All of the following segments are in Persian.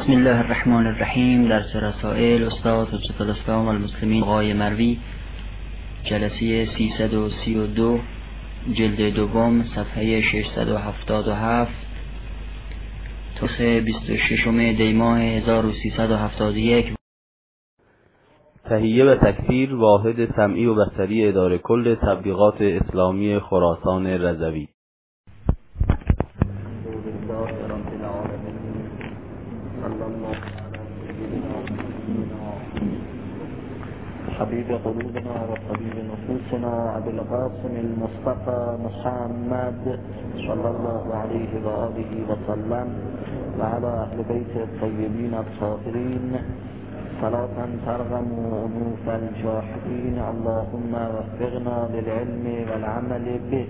بسم الله الرحمن الرحیم. درس رسائل استاد حجت الاسلام والمسلمین آقای مروی، جلسه 332، جلد دوم، صفحه 677، تاریخ 26 دی ماه 1371. تهیه و تکثیر واحد سمعی و بصری اداره کل تبلیغات اسلامی خراسان رضوی. حبيب قلوبنا وطبيب نفوسنا أبي القاسم المصطفى محمد صلى الله عليه وآله وسلم وعلى أهل بيت الطيبين الطاهرين صلاة ترغم أنوف الجاحدين. اللهم وفقنا للعلم والعمل به.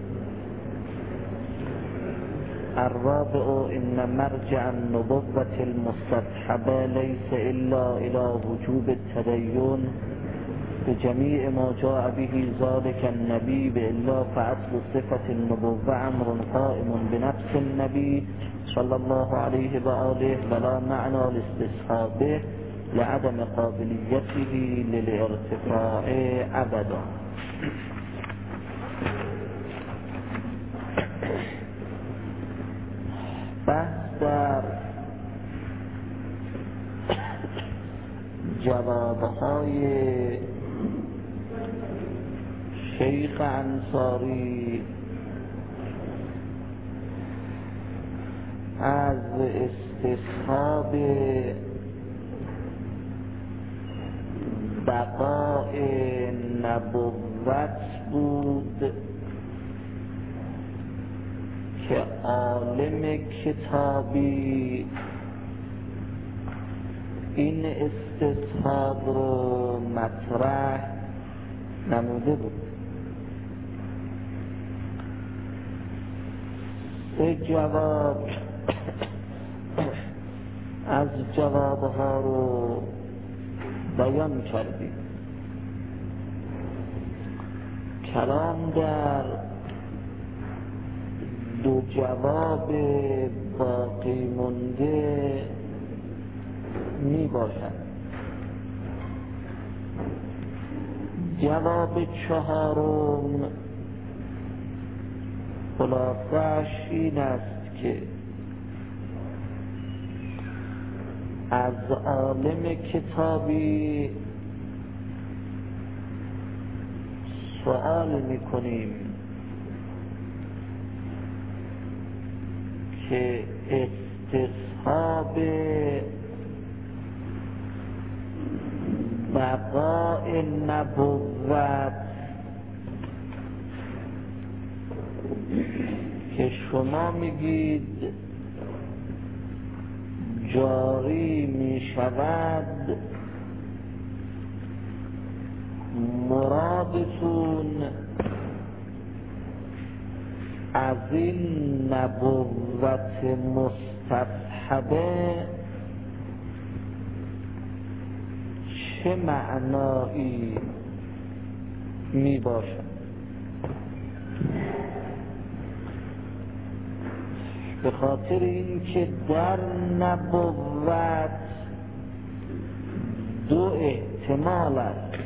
الرابع إن مرجع النبوة المستصحبة ليس إلا إلى وجوب التدين بجميع ما جاء به ذلك النبي، بإلا فأصل صفة النبوة أمر قائم بنفس النبي صلى الله عليه وآله، ولا معنى لاستصحابه لعدم قابليته للارتفاع أبدا. بحث در جوابهای شیخ انصاری از استصحاب بقاء نبوت بود که عالم کتابی این استصحاب رو مطرح نموده بود. جواب از جوابها رو بیان کردیم. کلام در دو جواب باقی مونده می باشد. جواب چهارم خلاصه‌اش این است که از عالم کتابی سؤال میکنیم که استصحاب بقاء نبوت که شما میگید جاری می شود، مرادتون از این نبوت مستصحبه چه معنایی می باشد؟ به خاطر این که در نبوت دو احتمال است.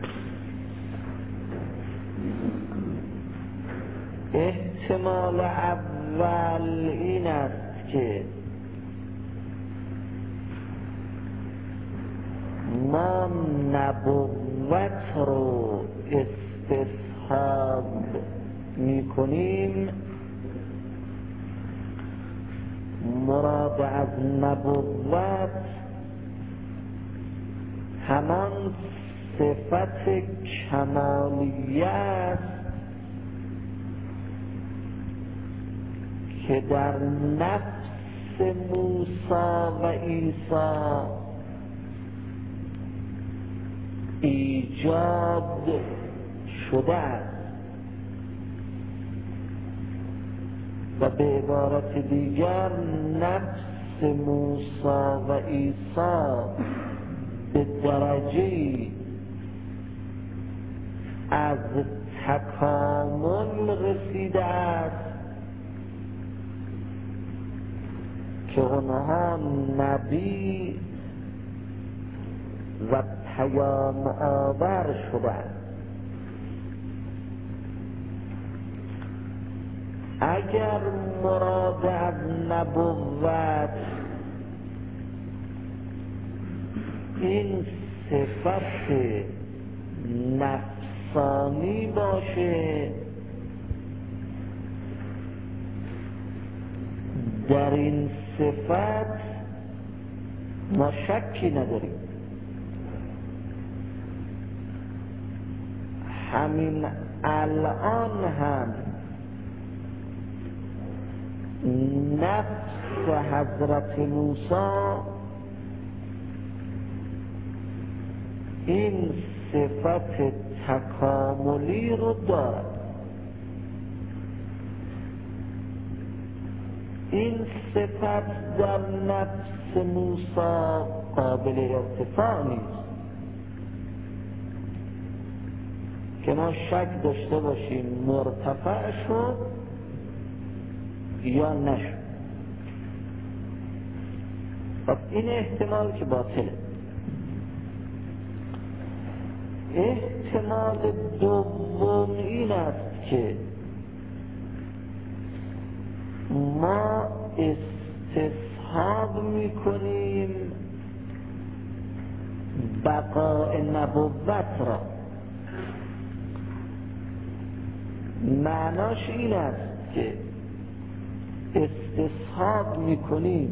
احتمال اول این است که ما نبوت رو استصحاب میکنیم، مراد از نبوت همان صفت کمالیه است که در نفس موسی و عیسی ایجاد شده است. و به عبارت دیگر نفس موسی و عیسی به درجه‌ای از تکامل رسیده است که اونها نبی و پیام آور شدند. اگر مراد از نبوت این صفت نفسانی باشه، در این صفت ما شکی نداریم. همین الان هم نفس حضرت موسی این صفت تکاملی رو دارد. این صفت در نفس موسی قابل ارتفاع نیست که ما شک داشته باشیم مرتفع شد یا نشد. پس این احتمال که باطله. احتمال دوم این است که ما استصحاب میکنیم بقاء نبوت را. معناش این است که استصحاب میکنیم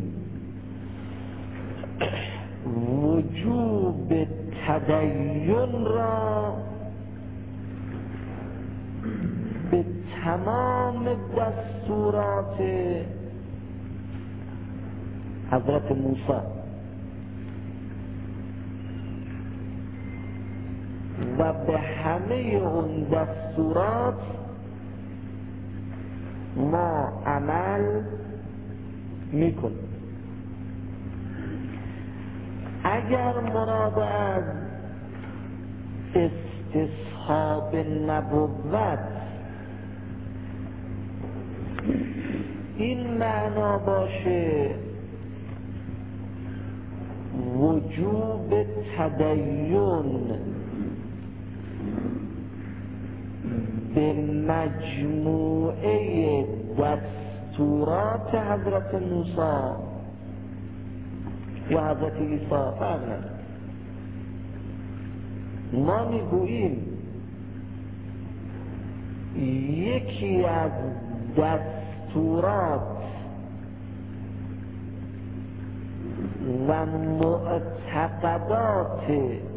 وجوب تدین را به تمام دستورات حضرت موسی و به همه اون دستورات ما عمل میکنیم. اگر مراد از استصحاب نبوت این معنا باشه وجوب تدین به مجموعه دستورات حضرت موسی یا حضرت عیسی فرق نداره. ما میگوییم یکی از دستورات و معتقدات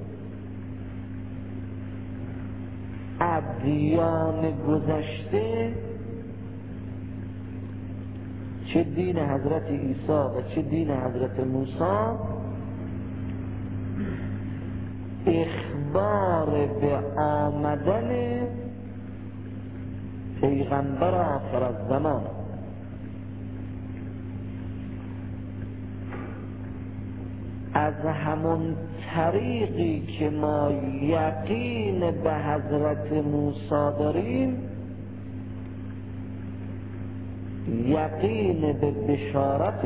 ادیان گذشته، چه دین حضرت عیسی و چه دین حضرت موسی، اخبار به آمدن پیغمبر آخر الزمان. از همون طریقی که ما یقین به حضرت موسی داریم، یقین به بشارت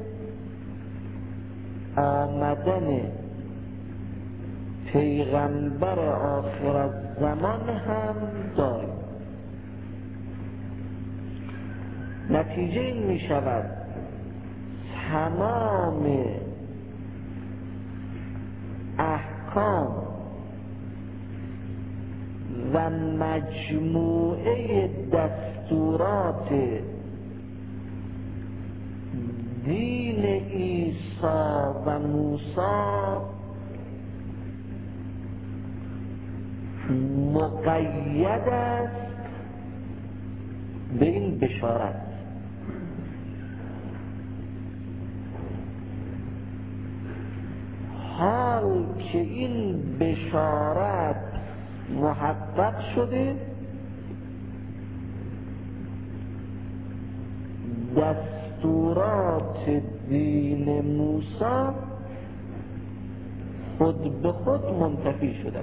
آمدن پیغمبر آخر الزمان هم داریم. نتیجه این می شود تمام احکام و مجموعه دستورات دین عیسی و موسی مقید است به این بشارت. حال که این بشارت محقق شده، دستورات دین موسی خود به خود منتفی شده.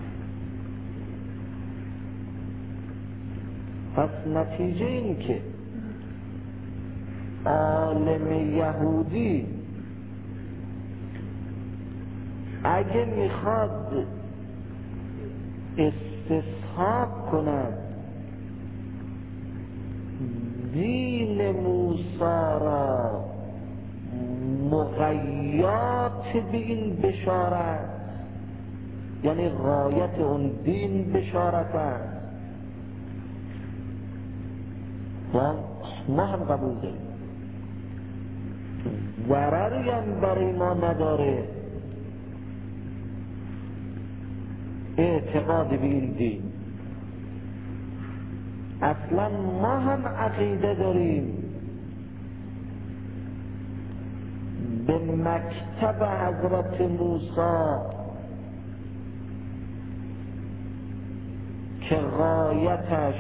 پس نتیجه این که عالم یهودی اگه میخواد استصحاب کند دین موسی را مغیات به این بشارت، یعنی غایت اون دین بشارت است، ما هم قبول داریم، ضرری هم برای ما نداره اعتقاد به این دین. اصلا ما هم عقیده داریم به مکتب حضرت موسی که غایتش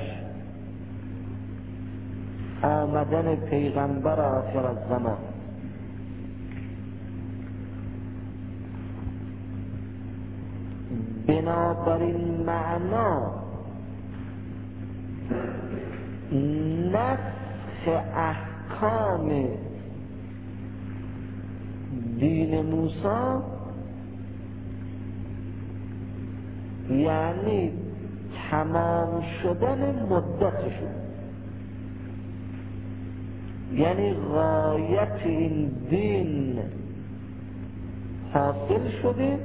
آمدن پیغمبر آخر الزمان. بنابراین معنا نسخ احکام دین موسی یعنی تمام شدن مدتشون، یعنی غایت این دین حاصل شده،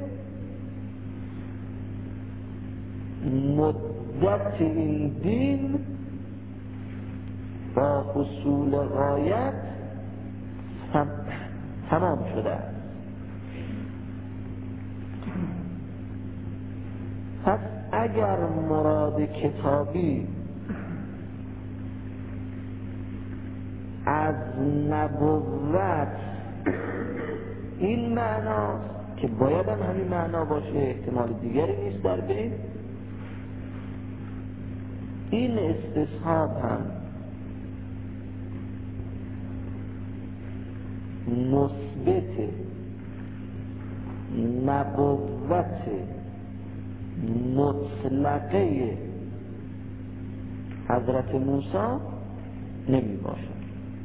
مدت این دین با حصول غایت تمام شده است. پس اگر مراد کتابی از نبوت این معناست که باید هم همین معنا باشه، احتمال دیگری نیست در بین، این استصحاب هم مثبت نبوت مطلقه حضرت موسی نمی باشد.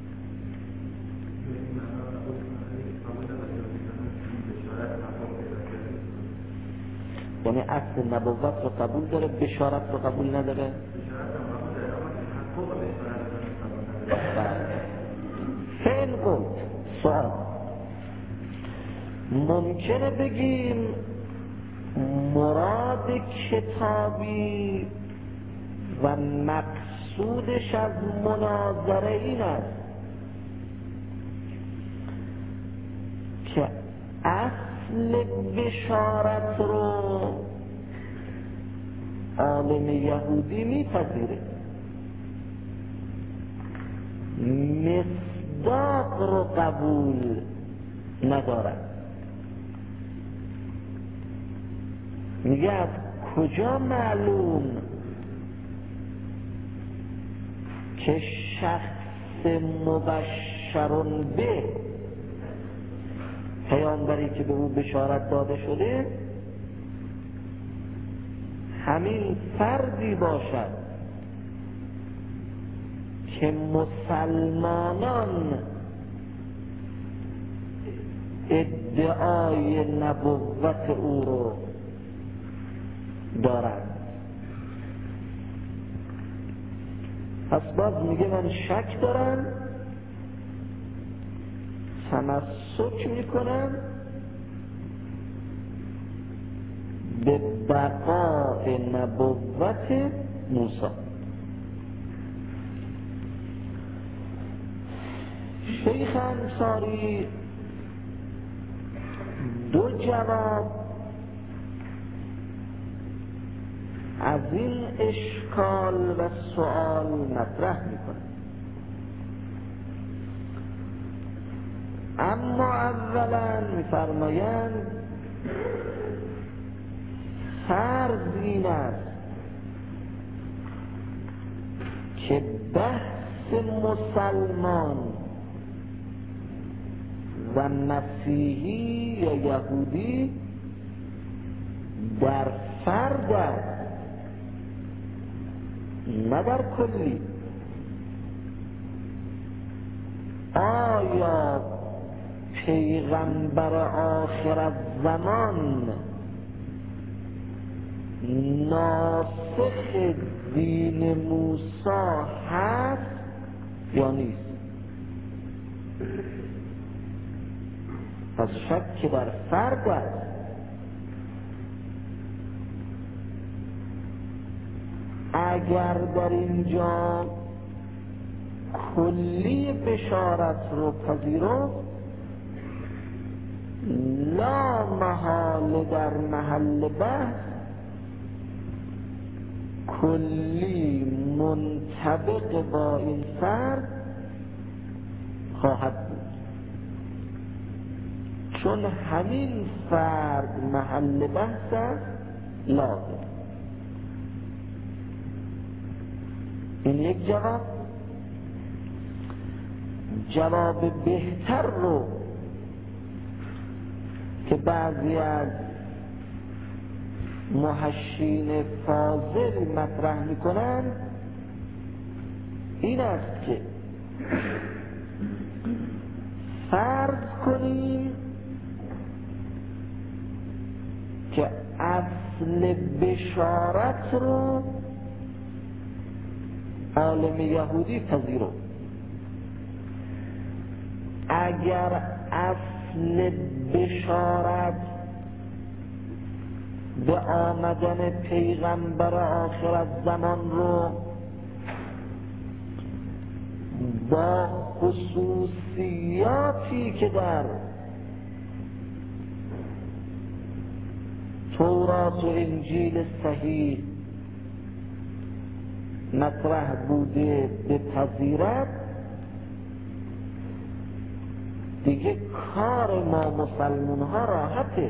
یعنی اصل نبوت رو قبول داره، بشارت رو قبول نداره. فعل گفت سؤال ممکنه بگیم مراد کتابی و مقصودش از مناظره این است که اصل بشارت رو عالم یهودی میپذیره، مصداق رو قبول ندارد. میگه از کجا معلوم که شخص مبشرون به پیامبری که به او بشارت داده شده همین فردی باشد که مسلمانان ادعای نبوت او رو دارند. پس باز میگه من شک دارم، تمسک میکنم به بقاء نبوت موسی. شیخ انصاری دو جواب از این اشکال و سؤال مطرح میکنه. اما اولا میفرمایند فرض این است که بحث مسلمان و مسیحی یا یهودی در فرد است نه در کلی. آیا پیغمبر آخر زمان ناسخ دین موسی هست یا نیست؟ پس شک در فرد است. اگر در اینجا کلی بشارت رو پذیرفت، لا محال در محل بحث کلی منطبق با این فرد خواهد بود، چون همین فرد محل بحث است. لازم این یک جواب بهتر رو که بعضی از محشین فاضل مطرح میکنن این است که فرض کنیم که اصل بشارت رو عالم یهودی پذیرفت. اگر اصل بشارت به آمدن پیغمبر آخر زمان رو با خصوصیاتی که در تورات و انجیل صحیح مطرح بوده بپذیرد، دیگه کار ما مسلمان ها راحته.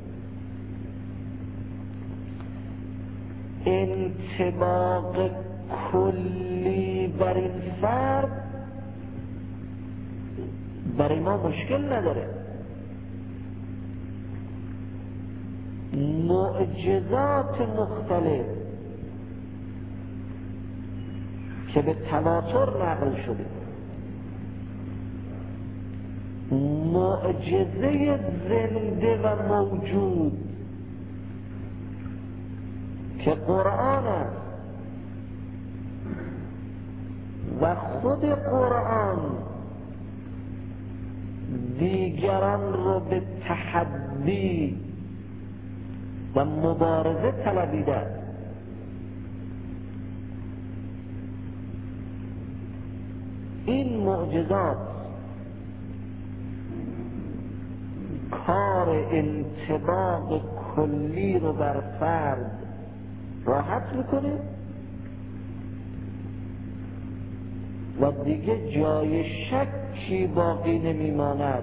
انطباق کلی بر این فرد برای ما مشکل نداره. معجزات مختلف که به تواتر نقل شده، معجزه زنده و موجود که قرآن است و خود قرآن دیگران رو به تحدی و مبارزه طلبیده، این معجزات کار انطباق کلی رو بر فرد راحت میکنه و دیگه جای شکی باقی نمیماند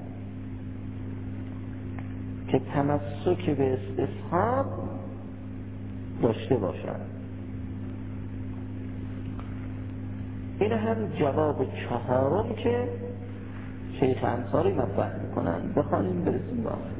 که تمسک به استصحاب داشته باشد. این هم جواب چهارم که شیخ انصاری مطرح میکنن. بخوانیم برسیم به آخر.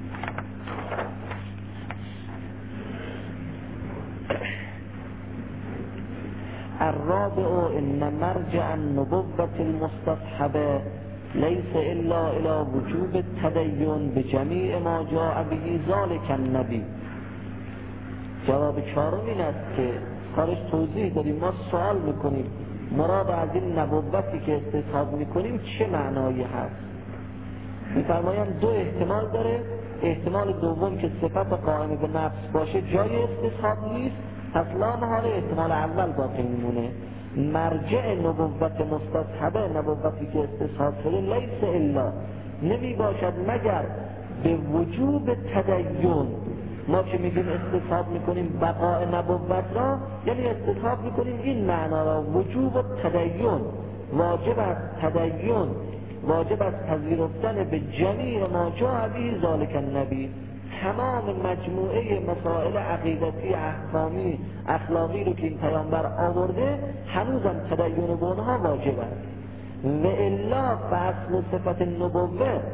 الرابع ان مرجع النبوة المستصحبة ليس الا الى وجوب التدين بجميع ما جاء به ذلك النبي. جواب چهارم این است که کارش توضیح داریم. ما سوال میکنیم مراد از این نبوتی که استصحاب میکنیم چه معنایی هست؟ میفرمایند دو احتمال داره. احتمال دوم که صفت قائم به نفس باشه جای استصحاب نیست، پس لا محاله احتمال اول باقی میمونه. مرجع نبوت مستصحبه، نبوتی که استصحاب شده، لیس الا، نمی باشد مگر به وجوب تدین. ما که میگیم استصحاب میکنیم بقاء نبوت را، یعنی استصحاب میکنیم این معنا را، وجوب تدین، واجب است تدین، واجب است پذیرفتن به جمیع ما جاء به ذلک النبی، تمام مجموعه مسائل عقیدتی، احکامی، اخلاقی رو که این پیامبر آورده هنوزم تدین به اونها واجب است. و الا فاصل صفت نبوه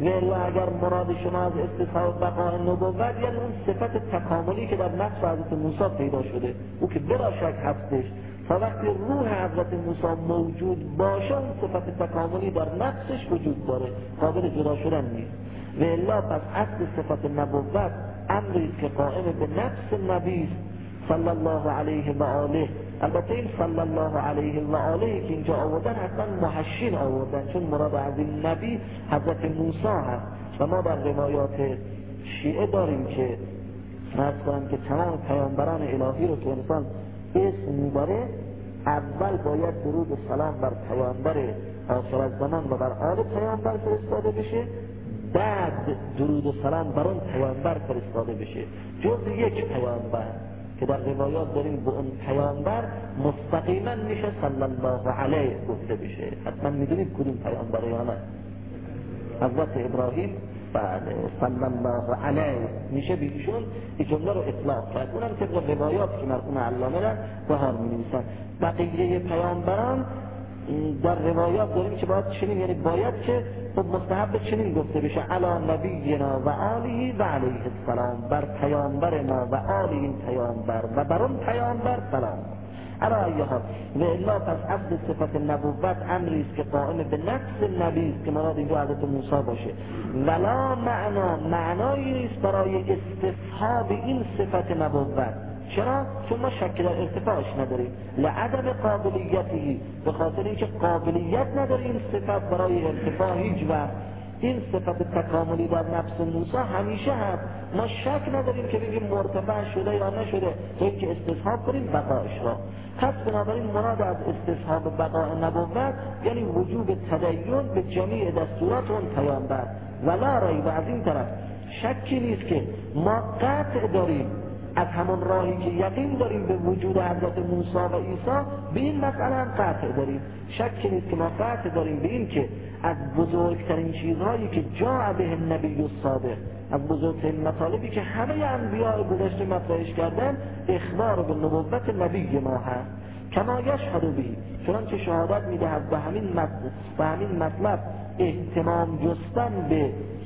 و اگر مراد شما از استصحاب بقاء نبوت یعنی اون صفت تکاملی که در نفس حضرت موسی پیدا شده، او که بلا شک هستش، تا وقتی روح حضرت موسی موجود باشه اون صفت تکاملی در نفسش وجود داره، قابل جدا شدن نیست. و الا پس اصل صفت نبوت امری که قائم به نفس نبی صلی الله علیه و آله. البته این صلی الله علیه و آله که اینجا آوردن حتما محشین آوردن، چون مراد از این نبی حضرت موسی هست. و ما در روایات شیعه داریم که فرض کنم که تمام پیامبران الهی رو که انسان اسم میبره، اول باید درود و سلام بر پیامبر آخر الزمان و بر آل پیامبر فرستاده بشه، بعد درود و سلام بر اون پیامبر فرستاده بشه، جز یک پیامبر که در روایات داریم به اون پیامبر مستقیما میشه صلی الله علیه گفته بشه. حتما میدونید کدوم پیامبر یا نه؟ حضرت ابراهیم بله صلی الله علیه میشه بیشون این جمله رو اطلاق کرد. اونم طبق روایات که مرحوم علامه را بهار می‌نویسن. بقیه پیامبران در روایات داریم که باید چنین، یعنی باید که خود مستحب چنین گفته بشه علی نبینا و آله و علیه السلام، بر پیامبر ما و آل این پیامبر و بر اون پیامبر سلام. علی ها و الا پس اصل صفت نبوت امری است که قائم به نفس نبی است که مراد اینجا حضرت موسی باشه. ولا معنایی نیست برای استصحاب این صفت نبوت. چرا؟ چون ما شک در ارتفاعش نداریم، لعدم قابلیتی، به خاطر اینکه قابلیت نداریم صفت برای ارتفاع هیچ وقت. این صفت تکاملی در نفس موسی همیشه هست، ما شک نداریم که بگیم مرتفع شده یا نشده، تا اینکه استصحاب کنیم بقایش را. پس بنابراین مراد از استصحاب بقاء نبوت یعنی وجوب تدین به جمیع دستورات اون پیامبر. ولا ریب، از این طرف شکی نیست که ما قطع داریم از همون راهی که یقین داریم به وجود حضرت موسی و عیسی، به این مسئله هم قطع داریم. شکی نیست که ما قطع داریم به این که از بزرگترین چیزهایی که جاء به النبی الصادق، از بزرگترین مطالبی که همه انبیاء گذشته مطرحش کردن، اخبار به نبوت نبی ما هست. کما یشهد به، چنانچه شهادت میدهد به همین مطلب اهتمام جستن به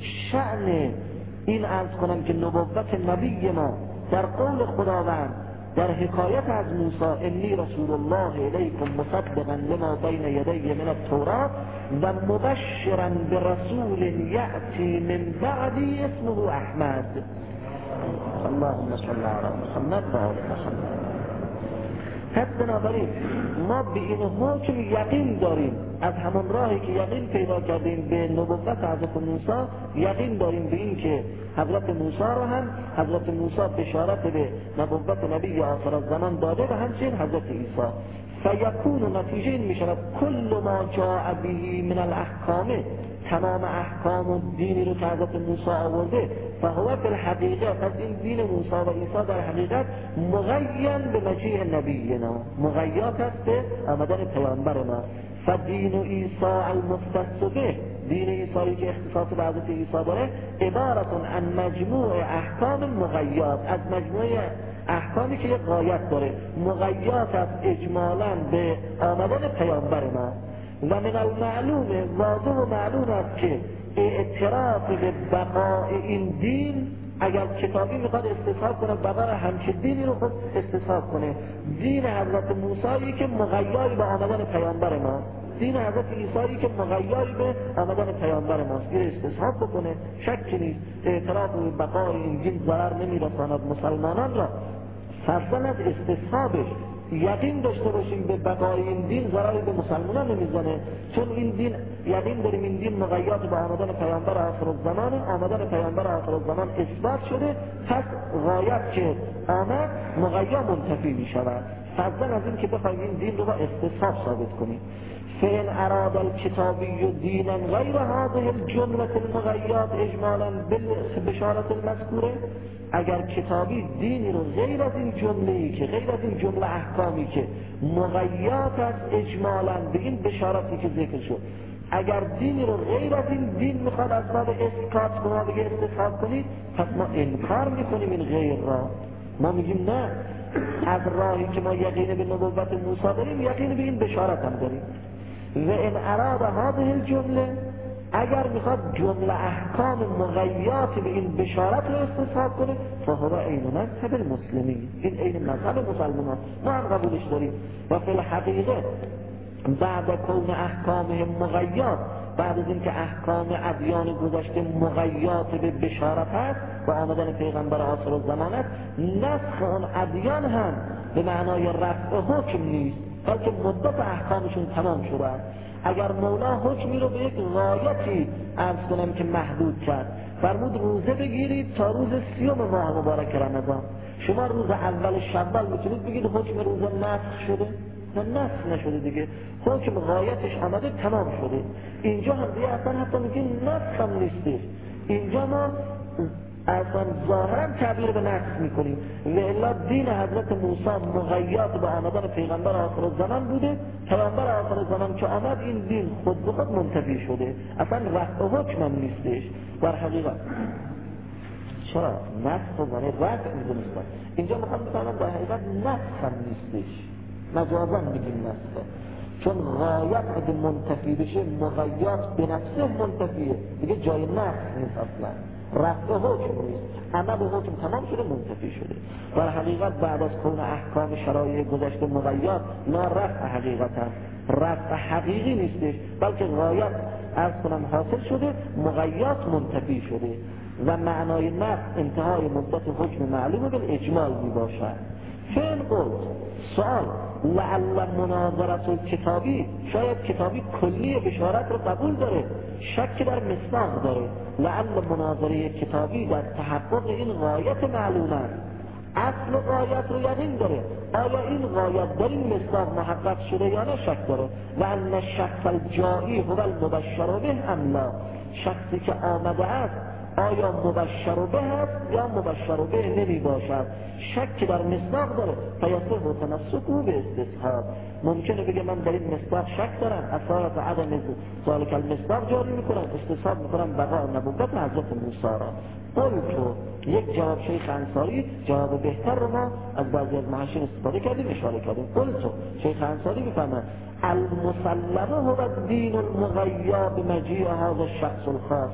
شأن این عرض کنم که نبوت نبی ما در قول خداوند در حکایت از موسی انی رسول الله الیکم مصدقا لما بین یدی من التوراة و مبشرا برسول یأتی من بعدی اسمه احمد. اللهم صل علی محمد و آل محمد. پس بنابراین ما به این حکم یقین داریم، از همون راهی که یقین پیدا کردیم به نبوت حضرت موسی، یقین داریم به این که حضرت موسی را هم حضرت موسی بشارت به نبوت نبی آخر الزمان داده و همچنین حضرت عیسی. فیکون نتیجه این می شود کل ما جاء به من الاحکام، تمام احکام و دینی رو که حضرت موسی آورده، فهو فی الحقیقه، پس این دین موسی و عیسی در حقیقت مغین به مجیء نبینا، مغیات است به آمدن پیامبر ما. فدین عیسی المختص به، دین عیسی که اختصاص به حضرت عیسی داره، عبارت عن مجموع احکام مغیات، از مجموعه احکامی که یک غایت داره، مغیات از اجمالا به آمدن پیامبر ما. و من المعلوم، واضح و معلوم است که اعتراف به بقاء این دین، اگر کتابی میخواد استصحاب کنه بقاء همچه دینی رو خود استصحاب کنه، دین حضرت موسی که مغیری به آمدن پیامبر ما، دین حضرت عیسی که مغیری به آمدن پیامبر ماست، گیر استصحاب بکنه، شک نیست. اعتراف به بقاء این دین ضرر نمیرساند مسلمانان را، فضلا از استصحابش یقین داشته باشیم به بقای این دین ضرری به مسلمانان نمیزنه، چون این دین یقین داریم این دین مغیات به آمدن پیامبر آخر الزمان، آمدن پیامبر آخر الزمان اثبات شده، پس غایت که آمد مغیا منتفی می شود. فضلا از این که بخوایم این دین رو با استصحاب ثابت کنیم. فإن اراد الكتابی دینا غیر هذه الجملة المغیات اجمالا بالبشارة المذکوره، اگر کتابی دینی رو غیر از این جمله‌ای که غیر از این جمله احکامی که مغیات است اجمالا به این بشارتی که ذکر شد، اگر دینی رو غیر از این دین میخواد از باب اسقاط به ما بگه استصحاب کنید، پس ما انکار میکنیم این غیر را. ما میگیم نه، از راهی که ما یقین به نبوت موسی داریم یقین به این بشارت هم داریم. و ان اراد هذه الجمله، اگر میخواد جمله احکام مغیات به این بشارت رو استصحاب کنه فهو عین مذهب المسلمین، این عین مذهب مسلمان، ما هم قبولش داریم. و فی الحقیقه بعد کون احکامهم مغیات، بعد از اینکه احکام ادیان گذشته مغیات به بشارت هست و آمدن پیغمبر آخر الزمان است، نسخ اون ادیان هم به معنای رفع حکم نیست، بلکه مدت احکامشون تمام شده است. اگر مولا حکمی رو به یک غایتی عرض کنم که محدود کرد، فرمود روزه بگیرید تا روز 30 ماه مبارک رمضان، شما روز اول شوال میتونید بگید حکم روزه نسخ شده؟ نه، نسخ نشده دیگه، حکم غایتش آمده تمام شده. اینجا هم دیگه اصلا حتی میگه نسخ هم نیستش، اینجا ما اصلا ظاهرا تعبیر به نسخ میکنیم، والا دین حضرت موسی مغیات به آمدن پیغمبر آخر الزمان بوده، پیغمبر آخر الزمان که آمد این دین خود به خود منتفی شده، اصلا رفع حکم هم نیستش. در حقیقت چرا نسخ و رفع میدونستن، اینجا میخوام بفهمم در حقیقت نسخ هم نیستش، مجازا میگیم نسخه، چون غایت اگه منتفی بشه مغیات به نفسه منتفیه دیگه، جای نسخ نیست، اصلا رفع حکم نیست، عمل حکم تمام شده منتفی شده. در حقیقت بعد از کون احکام شرایع گذشته مغیات لا رفع حقیقت هست، رفع حقیقی نیستش، بلکه غایت از کنم حاصل شده، مغیات منتفی شده و معنای نسخ انتهای مدت حکم معلوم به اجمال می باشد. فعل قلت سوال لعل مناظرت کتابی، شاید کتابی کلی بشارت رو قبول داره، شک در مصداق داره، لعل مناظره کتابی در تحقق این غایت معلوم است، اصل غایت رو یقین داره، آیا این غایت در این مصداق محقق شده یا نه شک داره. و ان الشخص الجائی هو المبشر به ام لا، شخصی که آمده است آیا مبشر به هست یا مبشر به نمی باشد، شک در مصداق داره، فیصح و تمسک او به استصحاب، ممکنه بگه من در این مصداق شک دارم، اثارت عدم ذالک المصداق جاری میکنم، استصحاب میکنم بقا نبوت حضرت موسی را. قلتو یک جواب شیخ انصاری، جواب بهتر رو ما از بعضی از محاشین استفاده کردیم اشاره کردیم. قلتو شیخ انصاری میفهمد المسلمه هو الدین المغیا بمجیء هذا الشخص الخاص،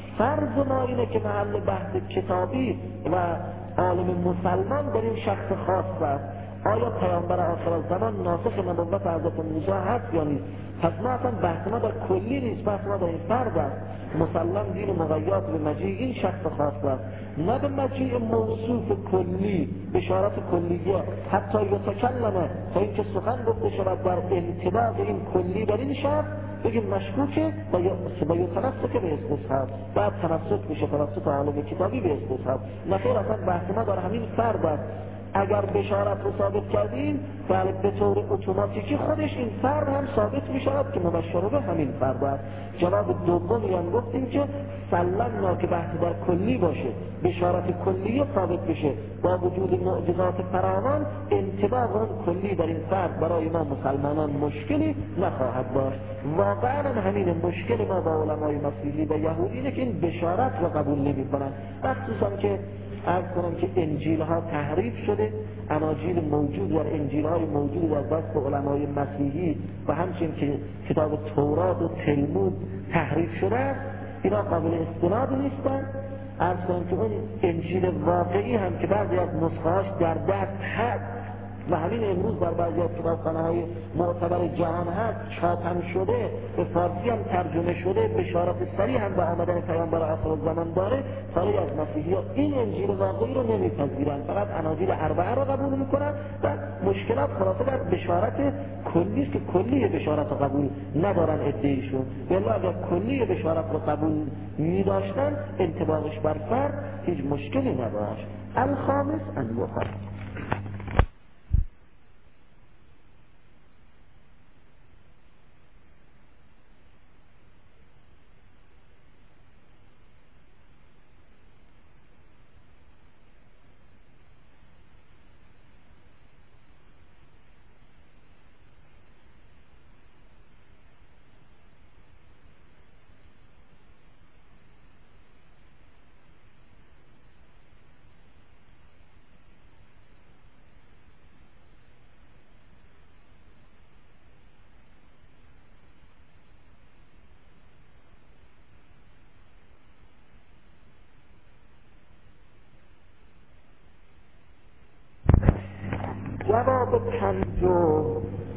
فرض ما اینه که محل بحث کتابی و عالم مسلمان در این شخص خاص است، آیا پیامبر آخر الزمان ناسخ نبوت حضرت موسی هست یا نیست. پس ما اصلا بحث ما در کلی نیست، بحث ما در این فرد است، مسلم دین مغیات به مجیء این شخص خاص است، نه به مجیء موصوف کلی، بشارت کلیه، حتی یتکلمه تا اینکه سخن گفته شود در انطباق این کلی بر این شخص، بگیم مشکوکه و یا تنسک به استصحاب، بعد تنسک میشه توسط عالم کتابی به استصحاب. نخیر، اصلا بحث ما در همین فرد است. اگر بشارت رو ثابت کردیم بله به طور اتوماتیکی خودش این فرد هم ثابت می شود که مبشر به همین فرد است. جواب دومی هم گفتیم که سلمنا که بحث در کلی باشه، بشارت کلی ثابت بشه، با وجود معجزات فراوان انطباق اون کلی در این فرد برای ما مسلمانان مشکلی نخواهد داشت. واقعا همین مشکل ما با علمای مسیحی و یهودی اینه که این بشارت رو قبول نمی کنن، مخصوصا که عرض کنم که انجیل ها تحریف شده، اناجیل موجود در انجیل های موجود در دست علمای مسیحی و همچنین که کتاب تورات و تلمود تحریف شده است، اینا قابل استناد نیستن. عرض کنم که اون انجیل واقعی هم که بعضی از نسخه‌هاش در دست هست و همین امروز در بعضی از کتابخانه‌های معتبر جهان هست چاپ هم شده، به فارسی هم ترجمه شده، بشارت صریح هم به آمدن پیامبر آخر الزمان داره، سایر از مسیحی‌ها این انجیل واقعی رو نمیپذیرن، فقط اناجیل اربعه رو قبول میکنن و مشکلات خلاصه در بشارت کلی است که کلی بشارت رو قبول ندارن ادعیشون. والله اگر کلی بشارت رو قبول می‌داشتن انطباقش بر فرد هیچ مشکلی نداشت. الخامس الوفا. جواب پنجم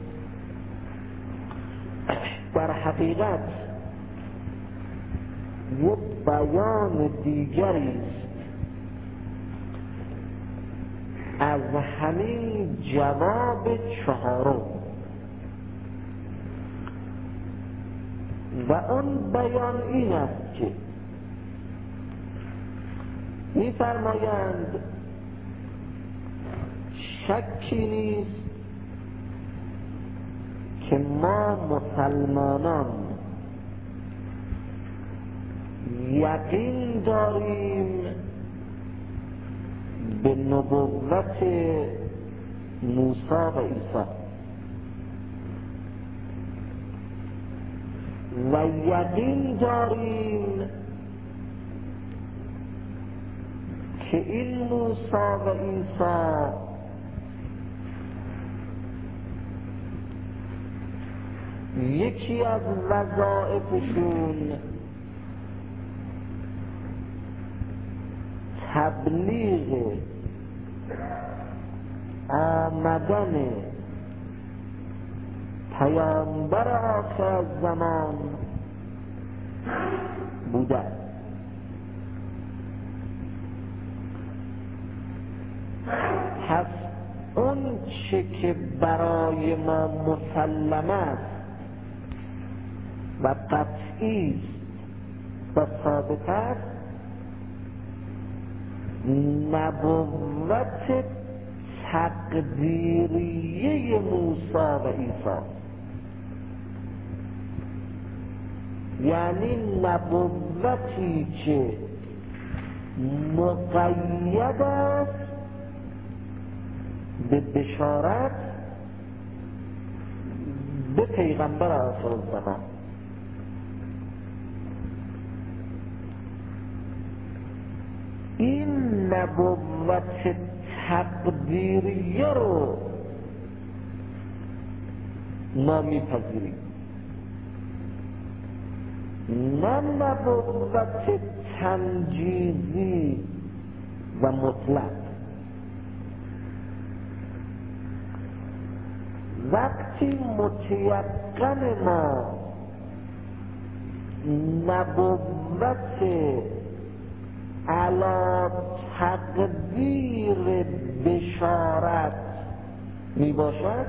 در حقیقت یک بیان دیگری است از همین جواب چهارم و اون بیان این است که می‌فرمایند شکی نیست که ما مسلمانان یقین داریم به نبوت موسی و عیسی و یقین داریم که این موسی و عیسی یکی از وظایفشون تبلیغ آمدن پیامبر آخر زمان بوده. پس اون چه که برای ما مسلم است و قطعی است و ثابت است نبوت تقدیریه موسی و عیسی، یعنی نبوتی که مقید است به بشارت به پیغمبر آخر الزمان. این نبوت تقدیریه رو ما میپذیریم، نه نبوت تنجیزی و مطلق. وقتی متیقن ما نبوت علی تقدیر بشارت می باشد،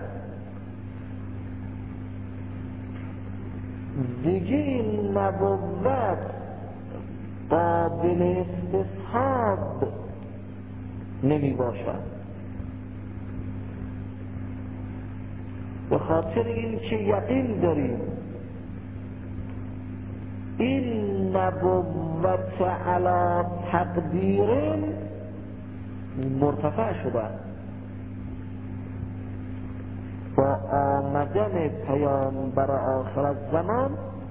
دیگه این نبوت قابل استصحاب نمی باشد، به خاطر این که یقین داریم این نبوت علی تقدیر مرتفع شده با آمدن پیامبر آخر الزمان.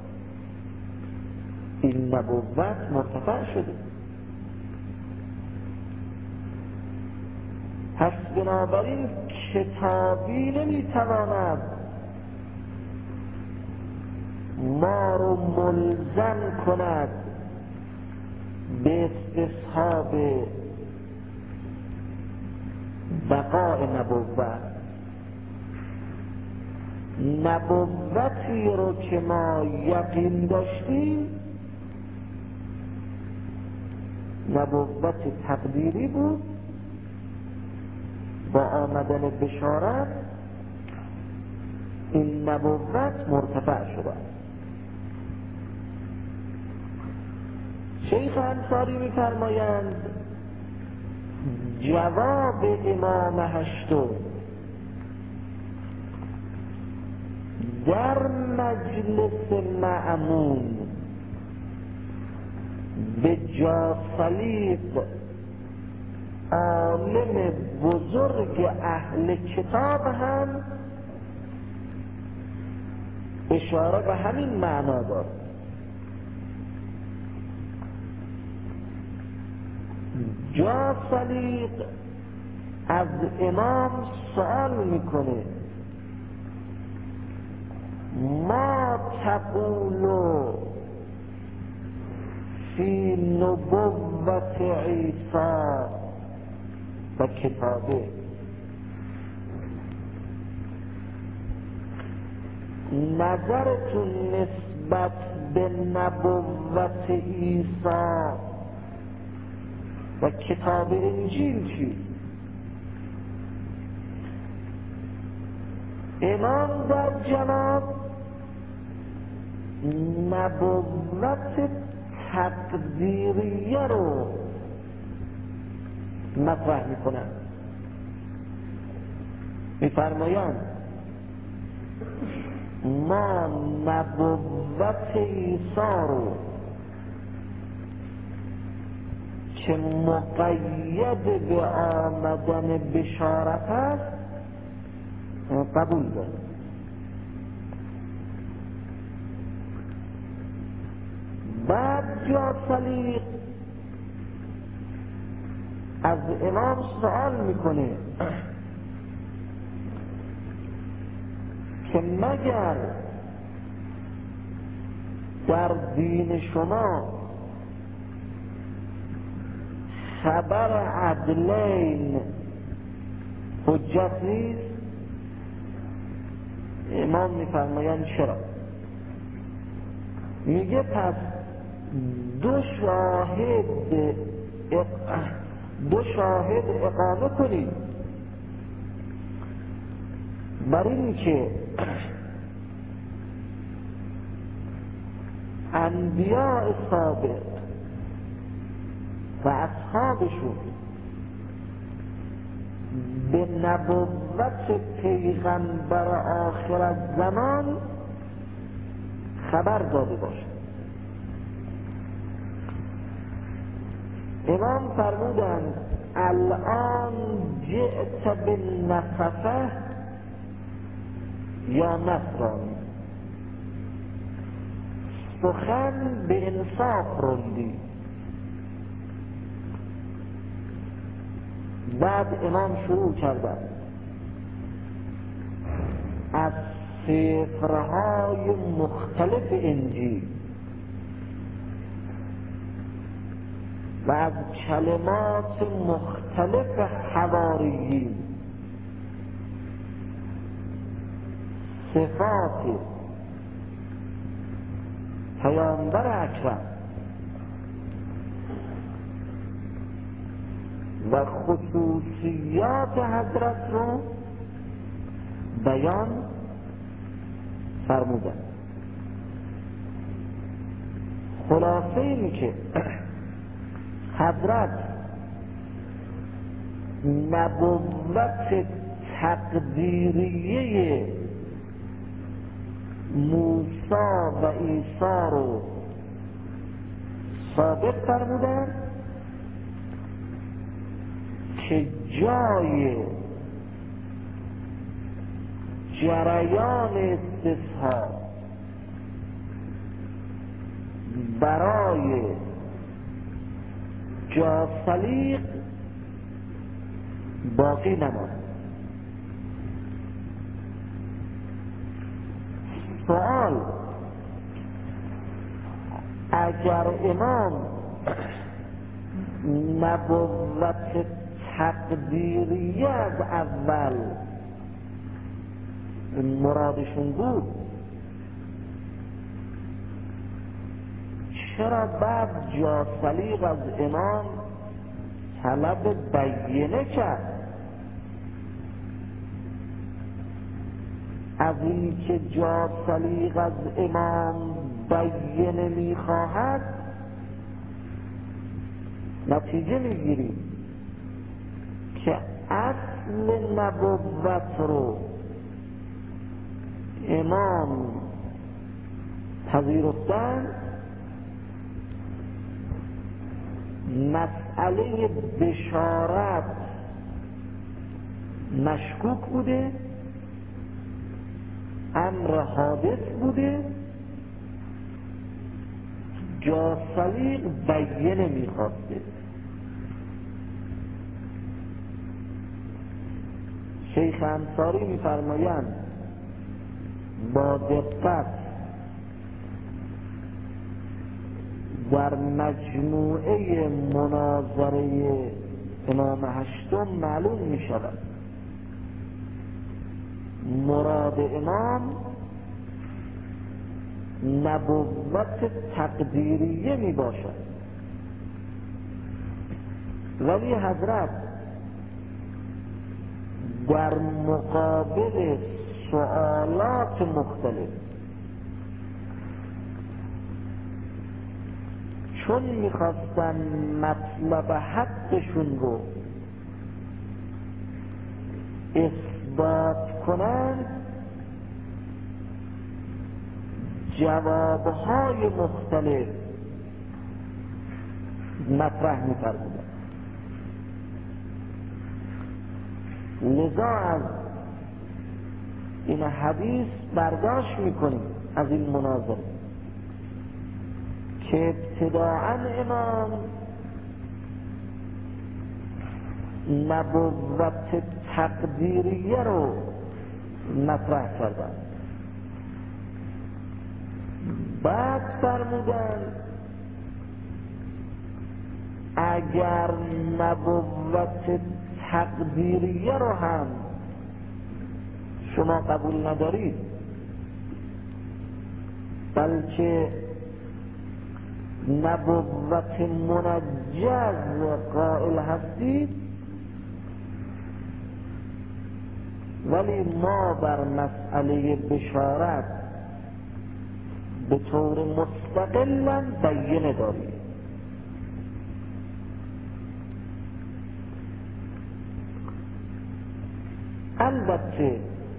این نبوت مرتفع شده. پس بنابراین کتابی نمیتواند ما رو ملزم کند به استصحاب بقای نبوت. نبوتی رو که ما یقین داشتیم نبوت تقدیری بود، با آمدن بشارت این نبوت مرتفع شده. شیخ انصاری می‌فرمایند جواب امام هشتم در مجلس مأمون به جاصلیق عالم بزرگ اهل کتاب هم اشاره به همین معنا دارد. جاصلیق از امام سوال میکنه ما تقول فی نبوت عیسی و کتابه، نظرتون نسبت به نبوت عیسی و کتاب انجیل چی؟ امام در جناب نبوت تقدیریه رو مطرح میکنن. میفرمایند ما نبوت عیسی رو که مقید به آمدن بشارت است قبول داریم. بعد جا صلیق از امام سوال میکنه که مگر در دین شما خبر عدلین حجت نیست؟ امام میفرمایند چرا؟ میگه پس دو شاهد اقامه کنید بر این که انبیاء سابق و اصحابشون به نبوت پیغمبر آخر الزمان خبر داده باشد. امام فرمودند الان جئت بالنصفه یا نصرانی، سخن به انصاف روندی. بعد امام شروع کردن از سفرهای مختلف انجیل و از کلمات مختلف حواریین صفات پیامبر اکرم و خصوصیات حضرت رو بیان فرمودن. خلاصه اینه که حضرت نبوت تقدیریه موسی و عیسی رو ثابت فرمودن که جای جریان استصحاب برای جاصلیق باقی نماند. سوال: اگر امام نبوت تقدیریه از اول مرادشون بود، چرا بعد جاصلیق از امام طلب بیینه کرد؟ از این که جاصلیق از امام بیینه میخواهد نتیجه میگیریم که اصل نبوت رو امام پذیرفتن، مسئله بشارت مشکوک بوده، امر حادث بوده، جاصلیق بیینه میخواسته. شیخ انصاری میفرمایند با دقت در مجموعه مناظره امام هشتم معلوم می شود مراد امام نبوت تقدیریه می باشد، ولی حضرت در مقابل سوالات مختلف چون میخواستن مطلب حقشون رو اثبات کنند، جوابهای مختلف مطرح می‌فرمودند. لذا از این حدیث برداشت میکنیم از این مناظره که ابتداعاً امام نبوت تقدیریه رو مطرح کردن، بعد فرمودن اگر نبوت تقدیریه رو هم شما قبول ندارید، بلکه نبوت منجز قائل هستید، ولی ما بر مسئله بشارت به طور مستقلا بینه داریم. البته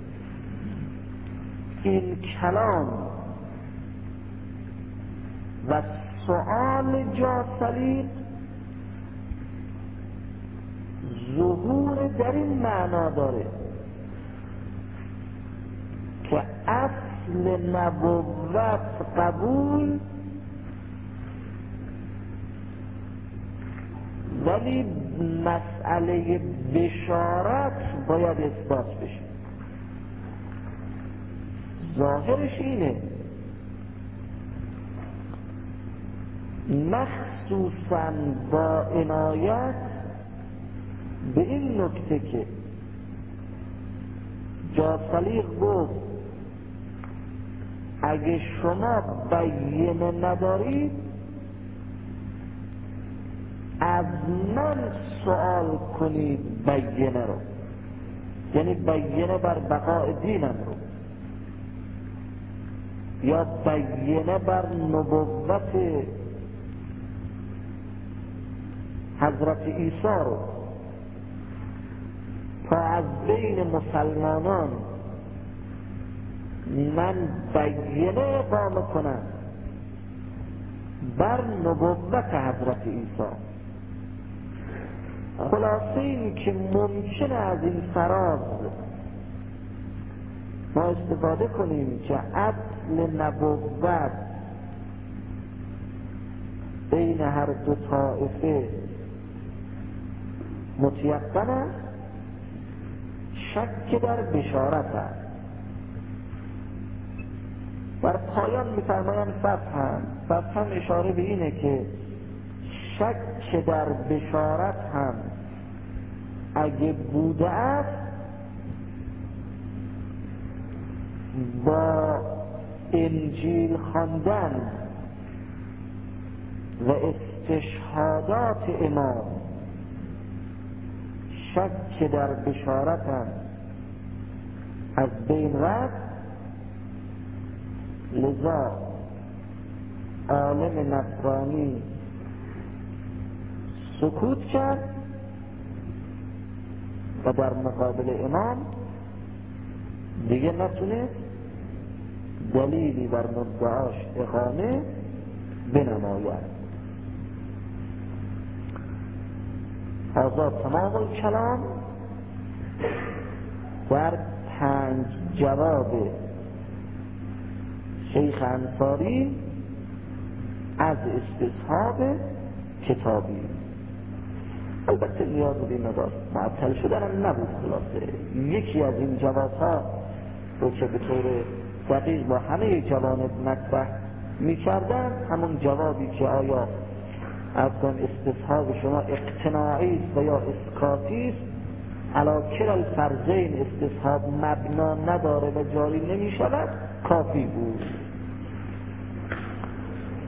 این کلام و سؤال جاسلیق ظهور در این معنا داره که اصل نبوت قبول، ولی مسئله بشارت باید اثبات بشه. ظاهرش اینه، مخصوصاً با عنایت به این نکته که جاسلیق گفت اگه شما بینه ندارید از من سوال کنید بینه رو، یعنی بینه بر بقاء دینم رو، یا بینه بر نبوت حضرت عیسی رو، تا از بین مسلمانان من بینه اقامه کنم بر نبوت حضرت عیسی. خلاصه این که ممکنه از این فراز ما استفاده کنیم که اصل نبوت بین هر دو طائفه متیقن است، شک در بشارت است. بر پایان می‌فرمایند فتح هم اشاره به اینه که شک در بشارت هم اگه بوده است با انجیل خواندن و استشهادات امام شک در بشارت هم از بین رفت. لذا عالم نصرانی سکوت کرد و در مقابل امام دیگه نتونه دلیلی بر مدعاش اقامه بنماید. هذا تمام الکلام در 5 جواب شیخ انصاری از استصحاب کتابی. البته نیاز به این نداشت، معطل شدن هم نبود. خلاصه یکی از این جوابها رو که به طور دقیق با همه جوانب مطرح می‌کردن، همون جوابی که آیا اصلا استصحاب شما اقتناعی است و یا اسکاتی است، علی کلا الفرضین استصحاب مبنا نداره و جاری نمی‌شود، کافی بود.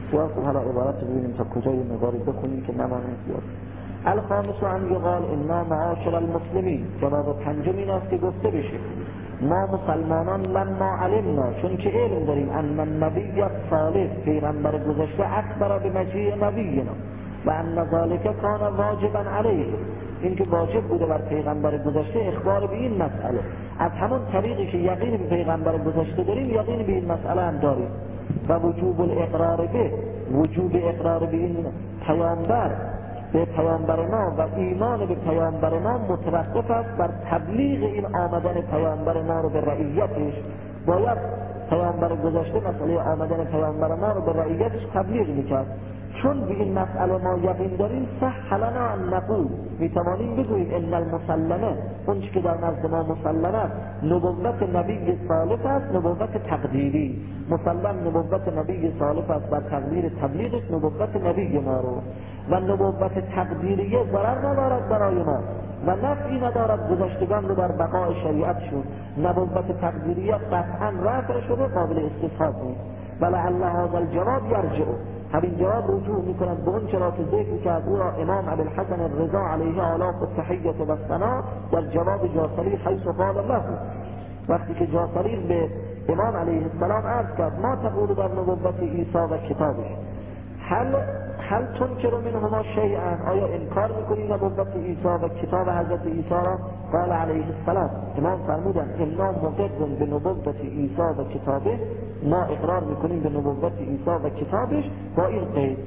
و حالا عبارت رو ببینیم تا کجای مقاری بخونیم که نمانه زیاد. الخامس ان یقال انا معاشر المسلمین، جواب پنجم این است که گفته بشه ما مسلمانان لما علمنا، چون که علم داریم ان النبی الصالح، پیغمبر گذشته اخبر بمجیء نبینا و ان ذلك کان واجبا علیه، این که واجب بوده بر پیغمبر گذشته اخبار به این مسئله. از همون طریقی که یقین به پیغمبر گذشته داریم یقین به این مسئله هم داریم. و وجوب الاقرار به، وجوب اقرار به این پیامبر، به پیامبر ما و ایمان به پیامبر ما متوقف است بر تبلیغ این آمدن پیامبر ما رو به رعیتش. باید پیامبر گذشته مسئله آمدن پیامبر ما رو به رعیتش تبلیغ میکرد. چون به این مسئله ما یقین داریم صح لنا ان نقول، میتوانیم بگوییم ان المسلمه، اون چی که در نزد ما مسلم است نبوت نبی صالح است، نبوت تقدیری. مسلم نبوت نبی صالح است بر تقدیر تبلیغش نبوت نبی ما رو، و نبوت تقدیریه ضرر ندارد برای ما و نفعی ندارد گذشتگان رو در بقای شریعتشون. نبوت تقدیریه قطعا رفع شده، قابل استفاده نیست. ولعل هذا الجواب یرجع، همین جواب رجوع میکنند به اون چرا که ذکر کرد او را امام ابوالحسن الرضا علیه آلاف التحیه و الثنا در جواب جاثریق حیث قال له، وقتی که جاثریق به امام علیه السلام عرض کرد ما تقول در نبوت عیسی و کتابش، هل تنکر منهما شیئا، آیا انکار میکنی نبوت عیسی و کتاب حضرت عیسی را؟ قال علیه السلام، امام فرمودند انا مقرون به نبوت عیسی و کتابه، ما اقرار میکنیم به نبوت عیسی و کتابش با این قید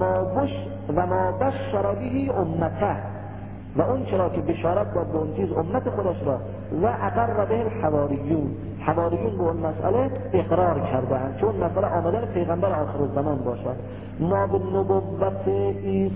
و ما بشر به امته، و اون چرا که بشارت داد به اون چیز امت خودش را، و اقر به الحواریون، حواریون به اون مسئله اقرار کردند چون مسئله آمدن پیغمبر آخر الزمان باشد. ما به نبوت عیسی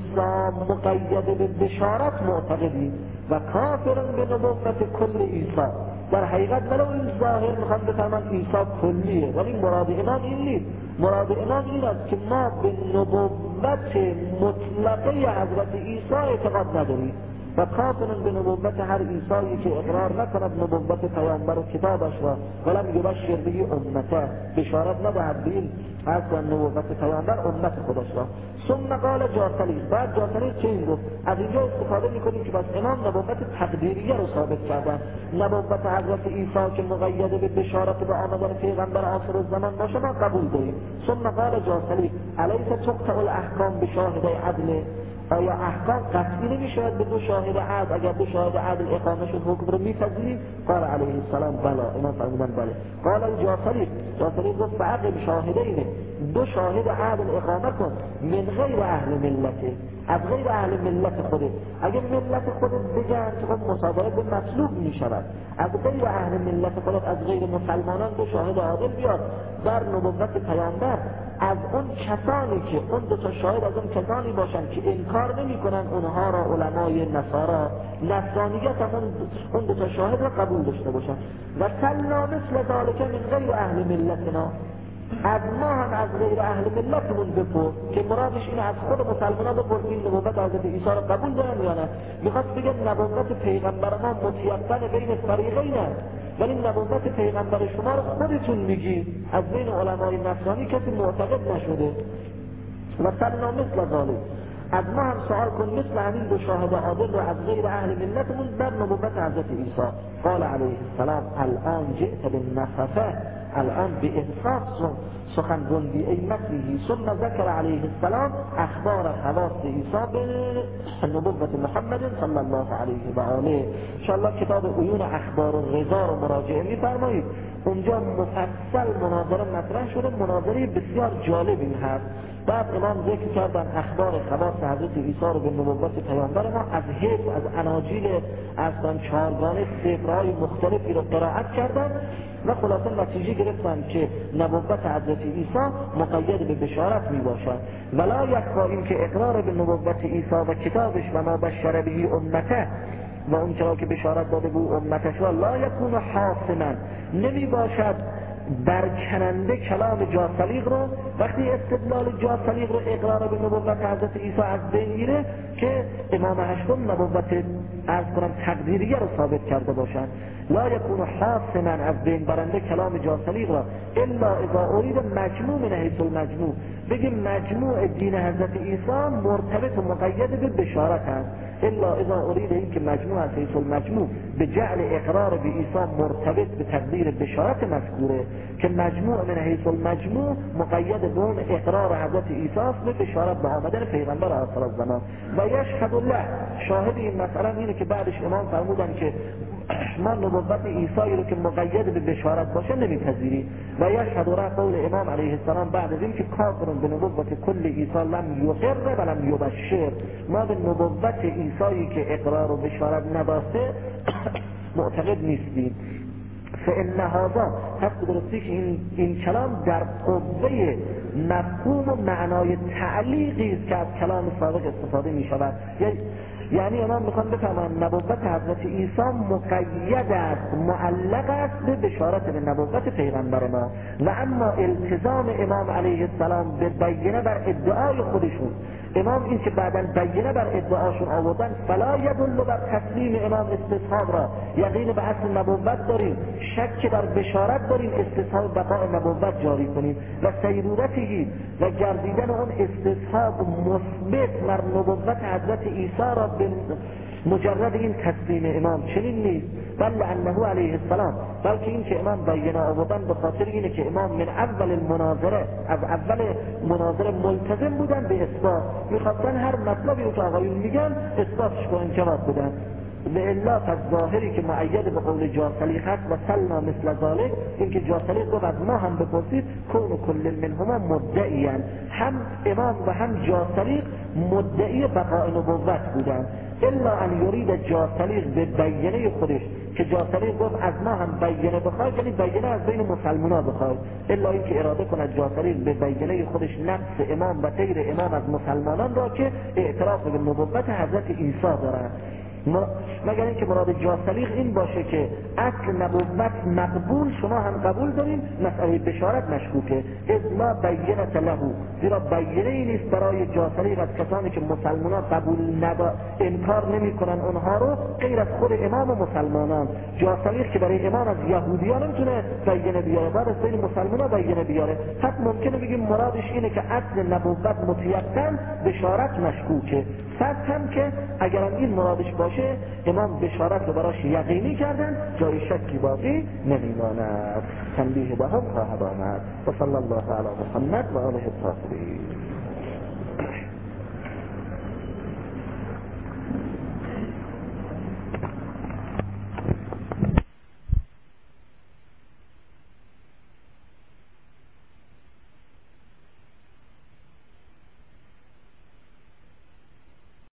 مقید به بشارت معتقدیم و کافرن به نبوت کل عیسی. در حقیقت ولو این ظاهر میخوان بفرمان عیسی کلیه، ولی مراد امام این نیست. مراد امام این است که ما به نبوت مطلقه حضرت عیسی اعتقاد نداریم و کافرن به نبوت هر عیسایی که اقرار نکند نبوت پیامبر و کتابش را، ولم یبشر به امته، بشارت ندهد به این اصلا نبوت پیامبر امت خودش را. ثم قال جاثریق، بعد جاثریق چه این گفت؟ از اینجا استفاده میکنیم که بس امام نبوت تقدیریه رو ثابت کردن، نبوت حضرت عیسی که مقید به بشارت به آمدن پیغمبر آخر الزمان باشه ما قبول داریم. ثم قال جاثریق الیس تقطع الاحکام بشاهد عدل، آیا احکام قطعی نمیشود به دو شاهد عدل؟ اگر دو شاهد عدل اقامه شد حکم رو میپذیریم؟ قال علیه السلام بلا، امام فرمودن بله. قال جاثریق گفت فعقب شاهدین، دو شاهد عدل اقامه کن من غیر اهل ملته، از غیر اهل ملت خودت. اگر ملت خودت بگن که خب مسابقه به مطلوب میشود، از غیر اهل ملت خودت، از غیر مسلمانان دو شاهد عادل بیار در نبوت پیامبر، از اون کسانی که اون دو تا شاهد از اون کسانی باشن که انکار نمی کنن اونها را علمای نصارا، نصرانیت هم اون دو تا شاهد را قبول داشته باشن. و سلنا مثل ذالک من غیر اهل ملتنا، از ما هم از غیر اهل ملتمون بپرس، که مرادش اینه از خود مسلمانان بپرس این نبوت حضرت عیسی را قبول دارن یا نه. میخواست بگه نبوت پیغمبر ما متیقن بین فریقین است، ولی نبوت پیغمبر شما رو خودتون میگی، از بین علمای نصرانی کسی معتقد نشده. و سلنا مثل ذالک، از ما هم سوال کن مثل همین دو شاهد عادل رو از غیر اهل ملتمون در نبوت حضرت عیسی. قال علیه السلام الان جئت بالنصفه، الان به انصاف سخن گندی ای مسیحی. ثم ذکر علیه السلام اخبار خواص عیسی به نبوت محمد صلی الله علیه و آله. انشاءالله کتاب عیون اخبار الرضا رو مراجعه می‌فرمایید، اونجا مفصل مناظره مطرح شده، مناظره بسیار جالبی هست. بعد امام ذکر کردن اخبار خواص حضرت عیسی رو به نبوت پیامبر ما از حفظ از اناجیل اصلا چهارگانه سفرهای مختلفی رو قرائت کردن و خلاصه نتیجه گرفتن که نبوت حضرت عیسی مقید به بشارت می باشد. ولا یکفا این که اقرار به نبوت عیسی و کتابش و ما بشر به امته و اون چرا که بشارت داده به امتش و لا یکون حاسما، نمی باشد برکننده کلام جاثریق رو. وقتی استدلال جاثریق رو اقرار به نبوت حضرت عیسی از بین میره که امام هشتم نبوت عرض کنم تقدیریه رو ثابت کرده باشند. لا یکون حاسما از بین برنده کلام جاثلیق را الا اذا ارید مجموع من حیث المجموع. بگیم مجموع دین حضرت عیسی مرتبط و مقید به بشارت است. الا اذا ارید، این که مجموع از حیث المجموع به جعل اقرار به عیسی مرتبط به تقدیر بشارت مذکوره که مجموع من حیث المجموع مقید به اون اقرار حضرت عیسی است به بشارت به آمدن پیغمبر آخر الزمان. و یشهد الله، شاهد این مسئله اینه که بعدش امام فرمودن که ما نبوت عیسی رو که مقید به بشارت باشه نمیپذیریم. و یشهد الله، قول امام علیه السلام بعد از این که کافرون به نبوت کل عیسی لم یقر و لم یبشر، ما به نبوت عیسی که اقرار و بشارت نداشته معتقد نیستیم. فإن هذا، پس درستی که این کلام در قوه مفهوم و معنای تعلیقی است که از کلام سابق استفاده می شود. یعنی امام میخوان بفهمن نبوت حضرت عیسی مقید است، معلق است به بشارت به نبوت پیغمبر ما. و اما التزام امام علیه السلام به بینه بر ادعای خودشون، امام این که بعداً بینه بر ادعاشون آوردن، فلا یدل بر تسلیم امام استصحاب را، یقین به اصل نبوت داریم، شک بر بشارت داریم، استصحاب بقاء نبوت جاری کنیم و سیرورتی و گردیدن اون استصحاب مثبت بر نبوت حضرت عیسی را به مجرد این تسلیم امام چنین نیست. بل انه علیه السلام، بلکه این که امام بینه آوردن به خاطر اینه که امام من اول المناظره، از اول مناظره ملتزم بودن به اثبات، میخواستن هر مطلبی رو که آقایون میگن اثباتش کنن، جواب بدن. لئلا پس ظاهری که معید به قول جاثلیق هست و سلنا مثل ذالک، این که جاثلیق گفت از ما هم بپرسید کون کل منهما مدعیان، هم امام و هم جاثلیق مدعی بقاء نبوت بودن. الا ان یرید جاثلیق به بینه خودش، که جاثلیق گفت از ما هم بینه بخواید، یعنی بینه از بین مسلمان‌ها بخواید. الا این که اراده کند جاثلیق به بینه خودش نقص امام و غیر امام از مسلمانان را که اعتراف به نبوت حضرت عیسی دارند، مگر اینکه مراد جاثلیق این باشه که اصل نبوت مقبول، شما هم قبول دارین، مسئله بشارت مشکوکه. اذ لا بینه له، زیرا بینه ای نیست برای جاثلیق از کسانی که مسلمانان قبول انکار نمی کنن اونها رو غیر از خود امام و مسلمانان. جاثلیق که برای امام از یهودیان نمیتونه بینه بیاره، بعد از بین مسلمانان بینه بیاره. پس ممکنه بگیم مرادش اینه که اصل نبوت متیقن، بشارت مشکوکه. پس هم که اگرم این مرادش باشه، امام بشارت رو براش یقینی کردن، جای شکی باقی نمیماند. تنبیه به هم خواهد آمد. و صلی الله علی محمد و آله الطاهرین.